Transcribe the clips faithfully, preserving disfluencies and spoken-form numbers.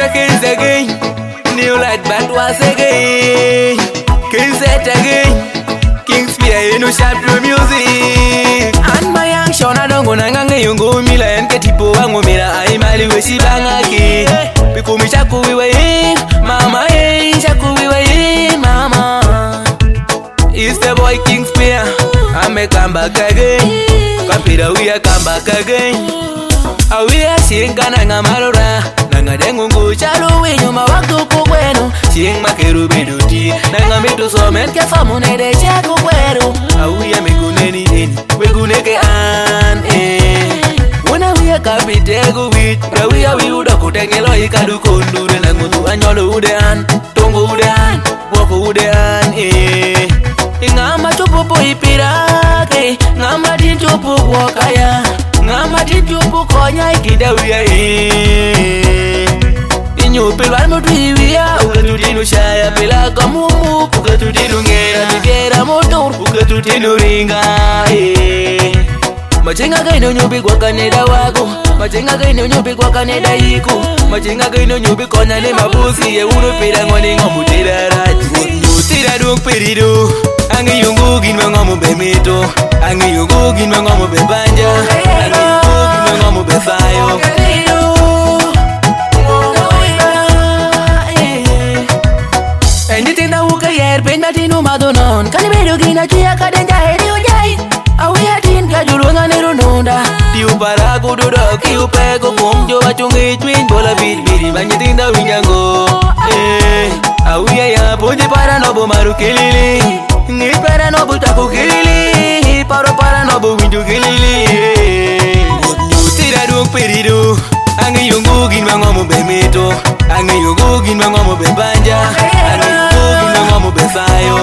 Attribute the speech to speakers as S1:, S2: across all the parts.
S1: Kings again, new light band was again. Kings set again, Kings fear no sharp music. And my young Shona don't go nanga yungu mila and ketipo wangu mila I mali we si bangaki. Because shaku we way, mama eh, shaku we way, mama. It's the boy King Spear. I make come back again. Kapira we a come back again. We are seeing Gananga Marora. Nanga dengungu chalu we nyuma wako kwenu. Seeing makeru biduti. Nanga mitu so men ke famune de chako kwenu. We are meguneni in. We guneke an eh. Una we a kapitego wit. We are we uda kutengelo ikadu kondure. Nangutu anyolo udean. Tongo udean. Wako udean eh. Ngama tupupu ipirake, ngama tintupu wakaya, ngama tintupu konya ikidawia eh. Inyo pelwan mutwiwia, ukatutinu shaya pela kamumu, ukatutinu ngera tikera motor, ukatutinu ringa eh. Machenga gaino nyubi kwa kaneda wako, machenga gaino nyubi kwa kaneda iku, machenga gaino nyubi konya ne mabusi ye unu pira ngoni ngomu tira rati, tira duk perido. Angi yungu gin mangomu be mito, angi yungu gin mangomu be banja, angi yungu gin mangomu be fayo. Anything that we can hear, pain that inu madonon. Kani bedo gina chia kadenja heri ujai. Awi atin kajulu ngane rununda. Tiu para kududo kiu peko kumjo wachungi twin bola bid bidi banyitin da winyango. Eh, awi ya punji para nobo maru kilili. Ni para nobo taku kilili. Paro para nobo winju kilili. Tira duk perido. Angi yungu gin mangomu be mito, angi yungu gin mangomu be banja, angi yungu gin mangomu be fayo.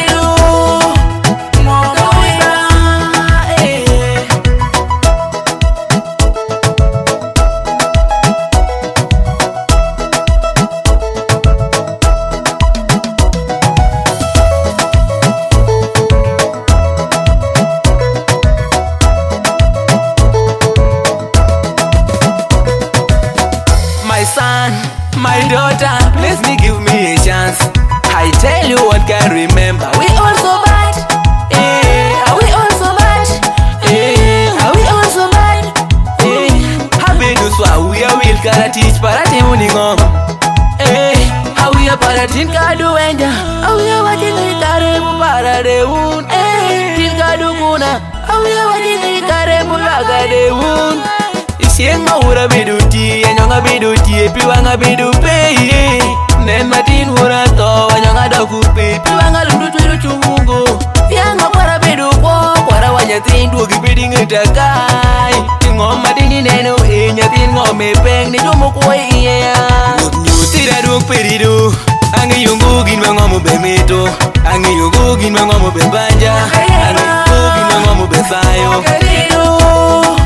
S1: My son, my daughter, please me give me a chance. I tell you what can remember. We also bad, eh? Are we also bad, eh? Are we also bad, eh? Happy to swa we are will kara teach para te uningom, eh? How we are para tin kadu enja, how we are watching the kare bu para de un, eh? Tin kadu kuna, how we are watching the kare bu laga de un. Sienga ura biduti, anyonga biduti, piwanga bidupe. Nen matin ura to, anyonga dakupe, piwanga lundu twiru chungungo. Fianga para bidupo, para wanyatin duogi biding itakai. Ngom matini neno e, nyatin ngome peng, ni jumo kwe iya. Tira duk perido, angi yungu gin mangomu be mito, angi yungu gin mangomu be banja, angi yungu gin mangomu be fayo.